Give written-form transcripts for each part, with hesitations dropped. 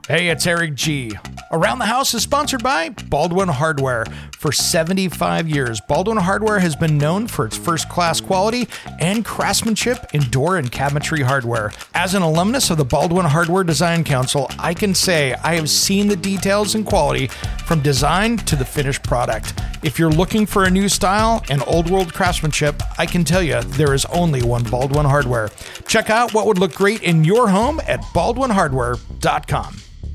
Hey, it's Eric G. Around the House is sponsored by Baldwin Hardware. For 75 years, Baldwin Hardware has been known for its first-class quality and craftsmanship in door and cabinetry hardware. As an alumnus of the Baldwin Hardware Design Council, I can say I have seen the details and quality from design to the finished product. If you're looking for a new style and old-world craftsmanship, I can tell you there is only one Baldwin Hardware. Check out what would look great in your home at baldwinhardware.com.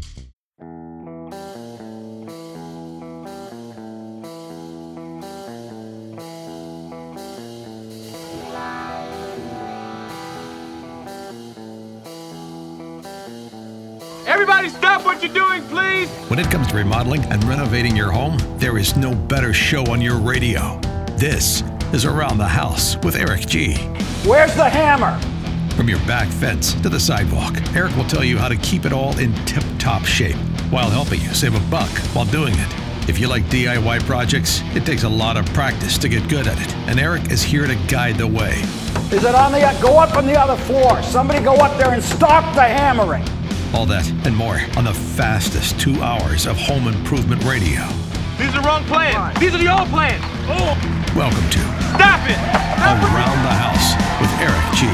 Everybody stop what you're doing, please! When it comes to remodeling and renovating your home, there is no better show on your radio. This is Around the House with Eric G. Where's the hammer? From your back fence to the sidewalk, Eric will tell you how to keep it all in tip-top shape while helping you save a buck while doing it. If you like DIY projects, it takes a lot of practice to get good at it, and Eric is here to guide the way. Is it on the... Go up on the other floor. Somebody go up there and stop the hammering. All that and more on the fastest 2 hours of home improvement radio. These are the wrong plans. These are the old plans. Oh! Welcome to Stop it! Around the House with Eric G.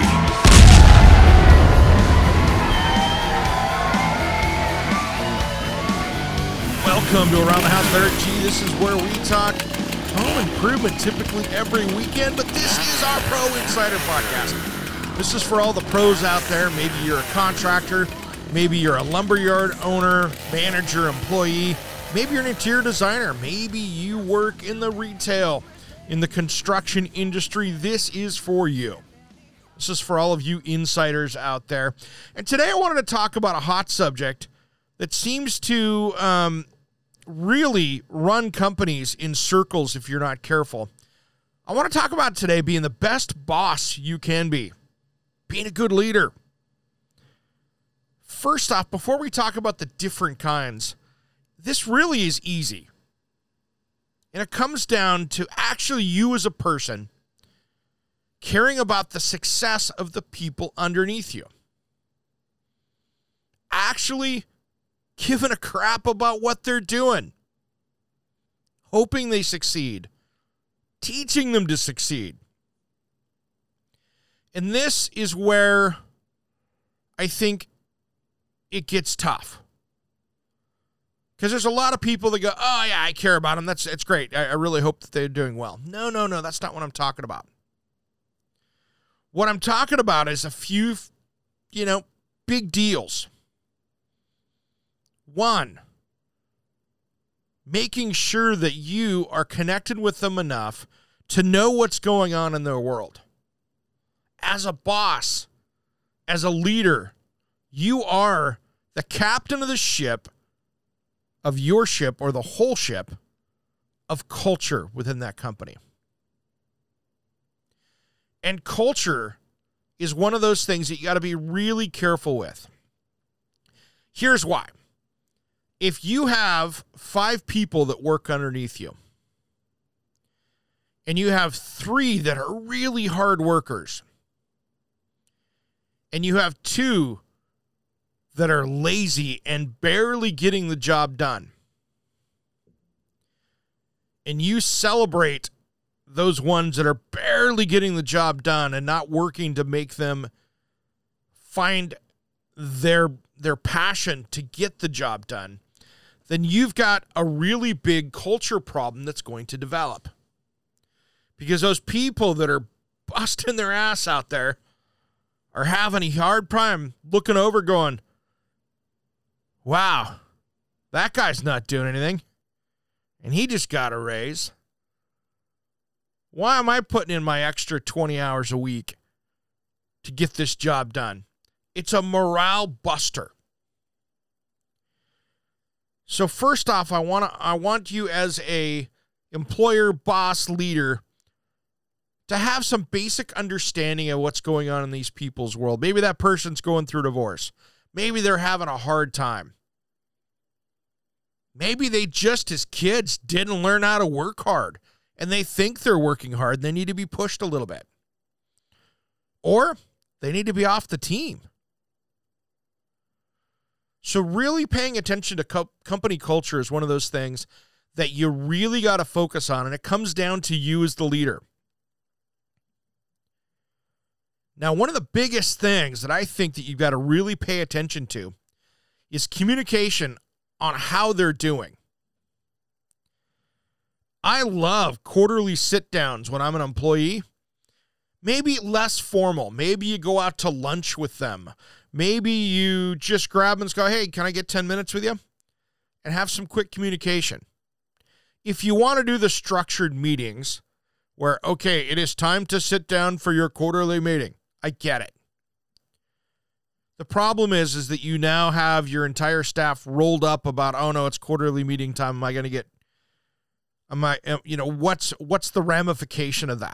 Welcome to Around the House with Eric G. This is where we talk home improvement typically every weekend, but this is our Pro Insider podcast. This is for all the pros out there. Maybe you're a contractor. Maybe you're a lumberyard owner, manager, employee. Maybe you're an interior designer. Maybe you work in the retail, in the construction industry. This is for you. This is for all of you insiders out there. And today I wanted to talk about a hot subject that seems to really run companies in circles if you're not careful. I want to talk about today being the best boss you can be, being a good leader. First off, before we talk about the different kinds, this really is easy. And it comes down to actually you as a person caring about the success of the people underneath you. Actually giving a crap about what they're doing. Hoping they succeed. Teaching them to succeed. And this is where I think it gets tough. Because there's a lot of people that go, oh yeah, I care about them. It's great. I really hope that they're doing well. No. That's not what I'm talking about. What I'm talking about is a few, big deals. One, making sure that you are connected with them enough to know what's going on in their world. As a boss, as a leader, you are the captain of the ship, of your ship, or the whole ship, of culture within that company. And culture is one of those things that you got to be really careful with. Here's why. If you have 5 people that work underneath you, and you have 3 that are really hard workers, and you have 2 that are lazy and barely getting the job done, and you celebrate those ones that are barely getting the job done and not working to make them find their passion to get the job done, then you've got a really big culture problem that's going to develop. Because those people that are busting their ass out there are having a hard time looking over going, wow, that guy's not doing anything, and he just got a raise. Why am I putting in my extra 20 hours a week to get this job done? It's a morale buster. So first off, I want you as a employer, boss, leader to have some basic understanding of what's going on in these people's world. Maybe that person's going through divorce. Maybe they're having a hard time. Maybe they just, as kids, didn't learn how to work hard, and they think they're working hard, and they need to be pushed a little bit. Or they need to be off the team. So really paying attention to company culture is one of those things that you really got to focus on, and it comes down to you as the leader. Now, one of the biggest things that I think that you've got to really pay attention to is communication on how they're doing. I love quarterly sit-downs when I'm an employee. Maybe less formal. Maybe you go out to lunch with them. Maybe you just grab them and go, hey, can I get 10 minutes with you? And have some quick communication. If you want to do the structured meetings where, okay, it is time to sit down for your quarterly meeting, I get it. The problem is that you now have your entire staff rolled up about, oh no, it's quarterly meeting time. Am I going to get, what's the ramification of that?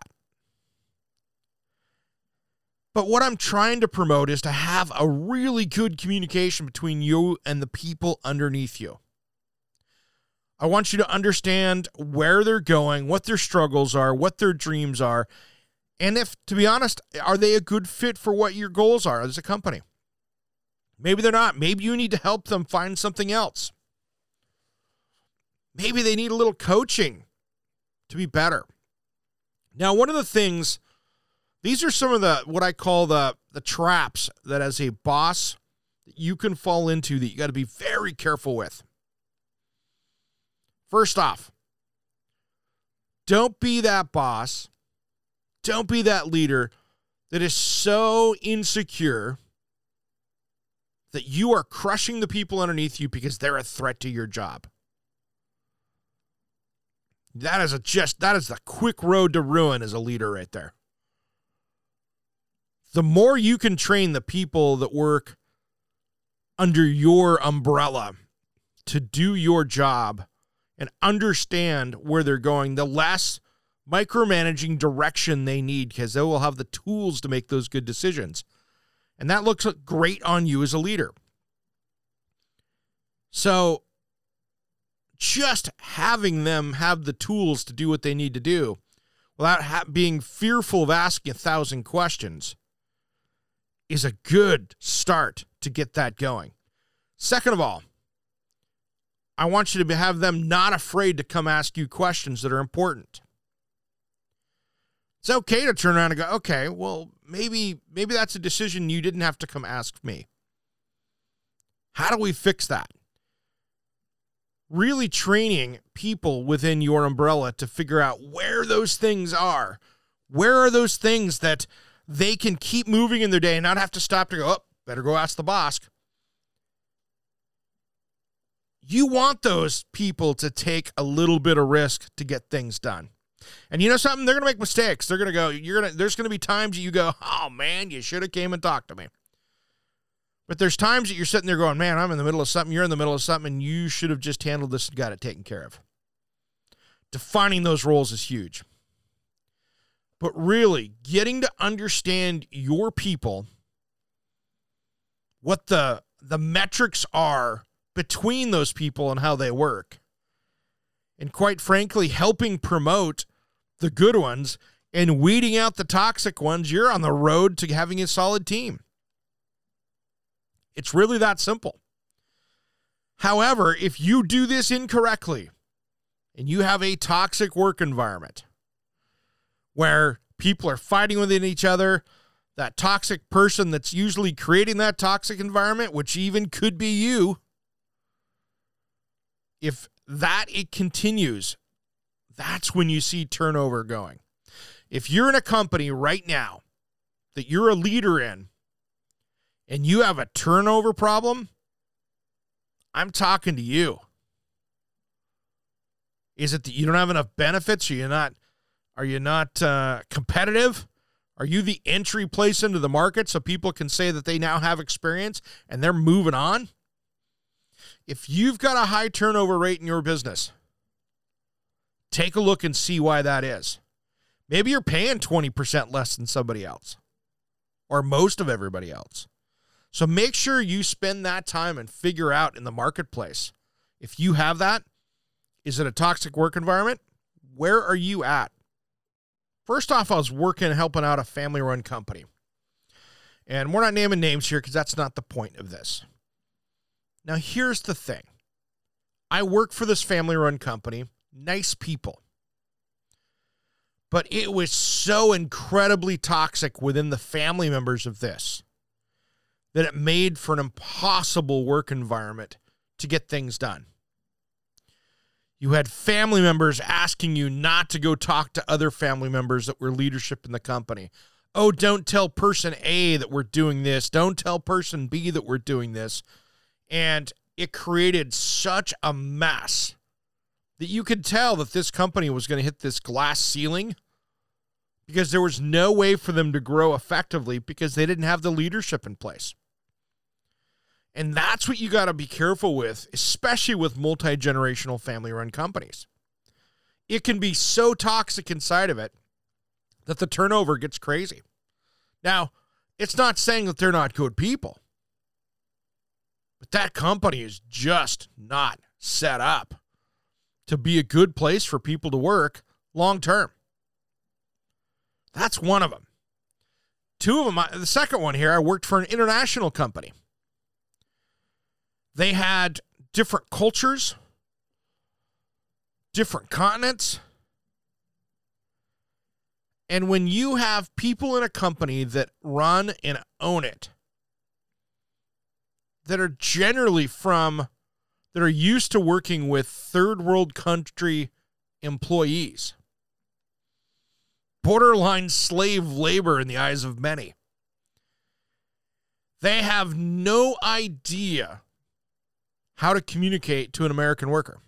But what I'm trying to promote is to have a really good communication between you and the people underneath you. I want you to understand where they're going, what their struggles are, what their dreams are, and if, to be honest, are they a good fit for what your goals are as a company? Maybe they're not. Maybe you need to help them find something else. Maybe they need a little coaching to be better. Now, one of the things, these are some of the, what I call the traps that as a boss you can fall into that you got to be very careful with. First off, don't be that boss. Don't be that leader that is so insecure that you are crushing the people underneath you because they're a threat to your job. That is the quick road to ruin as a leader right there. The more you can train the people that work under your umbrella to do your job and understand where they're going, the less micromanaging direction they need, because they will have the tools to make those good decisions. And that looks great on you as a leader. So just having them have the tools to do what they need to do without being fearful of asking 1,000 questions is a good start to get that going. Second of all, I want you to have them not afraid to come ask you questions that are important. It's okay to turn around and go, okay, well, maybe that's a decision you didn't have to come ask me. How do we fix that? Really training people within your umbrella to figure out where those things are. Where are those things that they can keep moving in their day and not have to stop to go, oh, better go ask the boss. You want those people to take a little bit of risk to get things done. And you know something? They're going to make mistakes. They're going to go, there's going to be times you go, oh man, you should have came and talked to me. But there's times that you're sitting there going, man, I'm in the middle of something. You're in the middle of something, and you should have just handled this and got it taken care of. Defining those roles is huge. But really, getting to understand your people, what the metrics are between those people and how they work, and quite frankly, helping promote the good ones and weeding out the toxic ones, you're on the road to having a solid team. It's really that simple. However, if you do this incorrectly and you have a toxic work environment where people are fighting within each other, that toxic person that's usually creating that toxic environment, which even could be you, if it continues, that's when you see turnover going. If you're in a company right now that you're a leader in and you have a turnover problem, I'm talking to you. Is it that you don't have enough benefits? Are you not competitive? Are you the entry place into the market so people can say that they now have experience and they're moving on? If you've got a high turnover rate in your business, take a look and see why that is. Maybe you're paying 20% less than somebody else or most of everybody else. So make sure you spend that time and figure out in the marketplace. If you have that, is it a toxic work environment? Where are you at? First off, I was helping out a family-run company. And we're not naming names here because that's not the point of this. Now, here's the thing. I work for this family-run company, nice people. But it was so incredibly toxic within the family members of this that it made for an impossible work environment to get things done. You had family members asking you not to go talk to other family members that were leadership in the company. Oh, don't tell person A that we're doing this. Don't tell person B that we're doing this. And it created such a mess that you could tell that this company was going to hit this glass ceiling because there was no way for them to grow effectively because they didn't have the leadership in place. And that's what you got to be careful with, especially with multi-generational family-run companies. It can be so toxic inside of it that the turnover gets crazy. Now, it's not saying that they're not good people, but that company is just not set up to be a good place for people to work long term. That's one of them. Two of them, the second one here, I worked for an international company. They had different cultures, different continents. And when you have people in a company that run and own it, that are generally that are used to working with third world country employees, borderline slave labor in the eyes of many, they have no idea how to communicate to an American worker.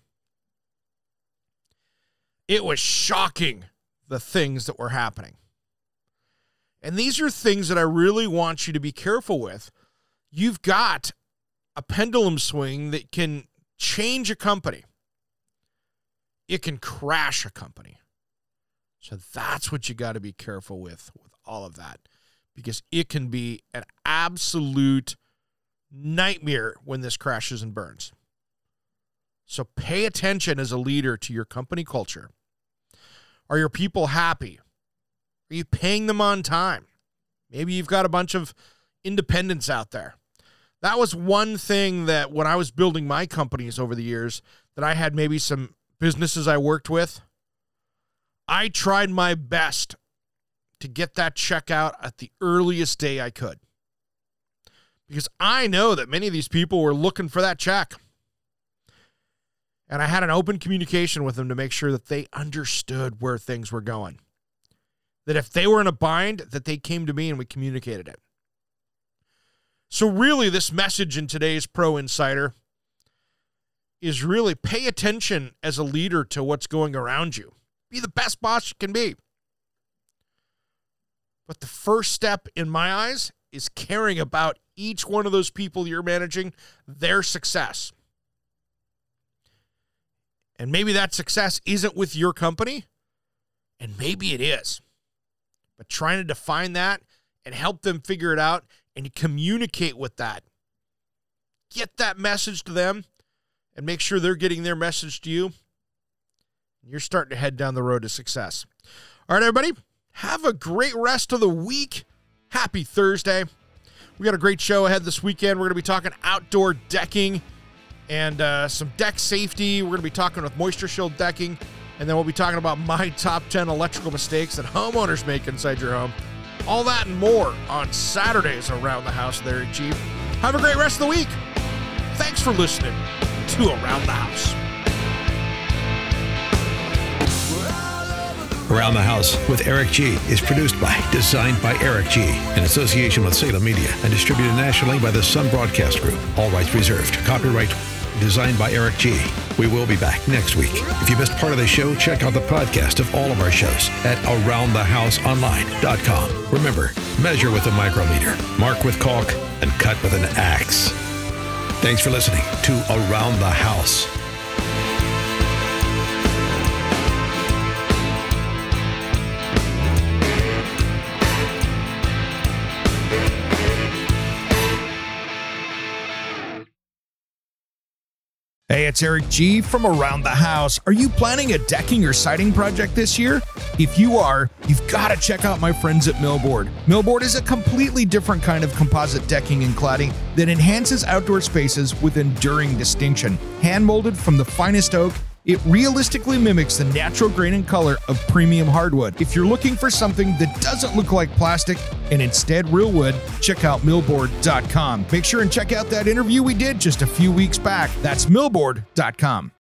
It was shocking, the things that were happening. And these are things that I really want you to be careful with. You've got a pendulum swing that can change a company. It can crash a company. So that's what you got to be careful with all of that, because it can be an absolute nightmare when this crashes and burns. So pay attention as a leader to your company culture. Are your people happy? Are you paying them on time? Maybe you've got a bunch of independents out there. That was one thing that when I was building my companies over the years, that I had maybe some businesses I worked with, I tried my best to get that check out at the earliest day I could. Because I know that many of these people were looking for that check. And I had an open communication with them to make sure that they understood where things were going. That if they were in a bind, that they came to me and we communicated it. So really, this message in today's Pro Insider is really pay attention as a leader to what's going around you. Be the best boss you can be. But the first step, in my eyes, is caring about each one of those people you're managing, their success. And maybe that success isn't with your company, and maybe it is. But trying to define that and help them figure it out and communicate with that. Get that message to them and make sure they're getting their message to you. You're starting to head down the road to success. All right, everybody, have a great rest of the week. Happy Thursday. We got a great show ahead this weekend. We're going to be talking outdoor decking and some deck safety. We're going to be talking with Moisture Shield decking. And then we'll be talking about my top 10 electrical mistakes that homeowners make inside your home. All that and more on Saturdays around the house there at Jeep. Have a great rest of the week. Thanks for listening to Around the House. Around the House with Eric G. is produced by, designed by Eric G. in association with Salem Media and distributed nationally by the Sun Broadcast Group. All rights reserved. Copyright designed by Eric G. We will be back next week. If you missed part of the show, check out the podcast of all of our shows at AroundTheHouseOnline.com. Remember, measure with a micrometer, mark with caulk, and cut with an axe. Thanks for listening to Around the House. Hey, it's Eric G. from Around the House. Are you planning a decking or siding project this year? If you are, you've got to check out my friends at Millboard. Millboard is a completely different kind of composite decking and cladding that enhances outdoor spaces with enduring distinction. Hand-molded from the finest oak, it realistically mimics the natural grain and color of premium hardwood. If you're looking for something that doesn't look like plastic and instead real wood, check out millboard.com. Make sure and check out that interview we did just a few weeks back. That's millboard.com.